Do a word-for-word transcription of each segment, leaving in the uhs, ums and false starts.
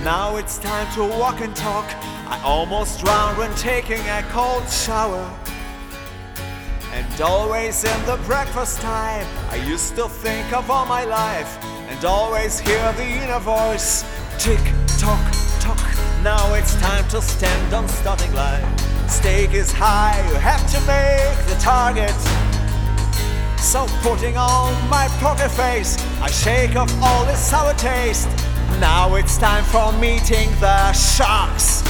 Now it's time to walk and talk. I almost drowned when taking a cold shower. And always in the breakfast time, I used to think of all my life and always hear the inner voice. Tick, tock, tock. Now it's time to stand on starting line. Stake is high, you have to make the target. So putting on my poker face, I shake off all this sour taste. Now it's time for meeting the sharks.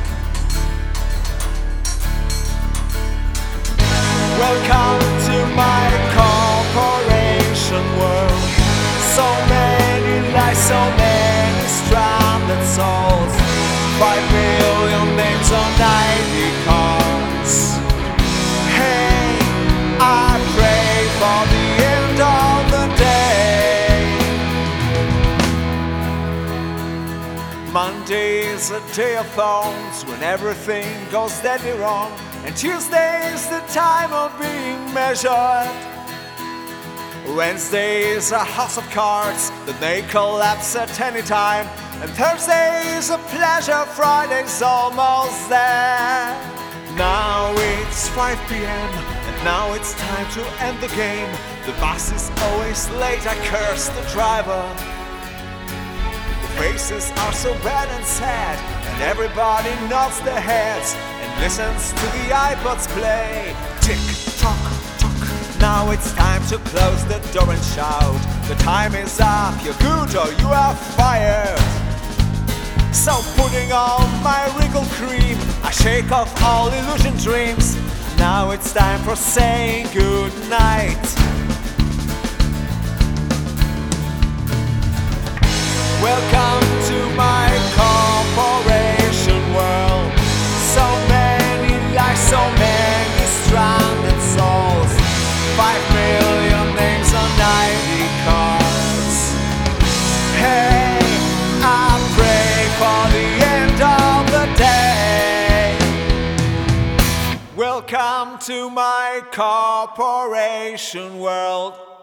Welcome to my corporation world. So many lies, so many stranded souls. Five million names on ninety cards. Hey, I pray for the end of the day. Monday is a day of thorns, when everything goes deadly wrong. And Tuesday is the time of being measured. Wednesday is a house of cards that may collapse at any time. And Thursday is a pleasure, Friday's almost there. Now it's five p m and now it's time to end the game. The bus is always late, I curse the driver. The faces are so bad and sad, and everybody nods their heads and listens to the iPods play. Tick, tock, tock. Now it's time to close the door and shout. The time is up, you're good or you are fired. So putting on my wrinkle cream, I shake off all illusion dreams. Now it's time for saying good night. Welcome to my corporation world. So many lies, so many stranded souls. Five million names on ninety cards. Hey, I pray for the end of the day. Welcome to my corporation world.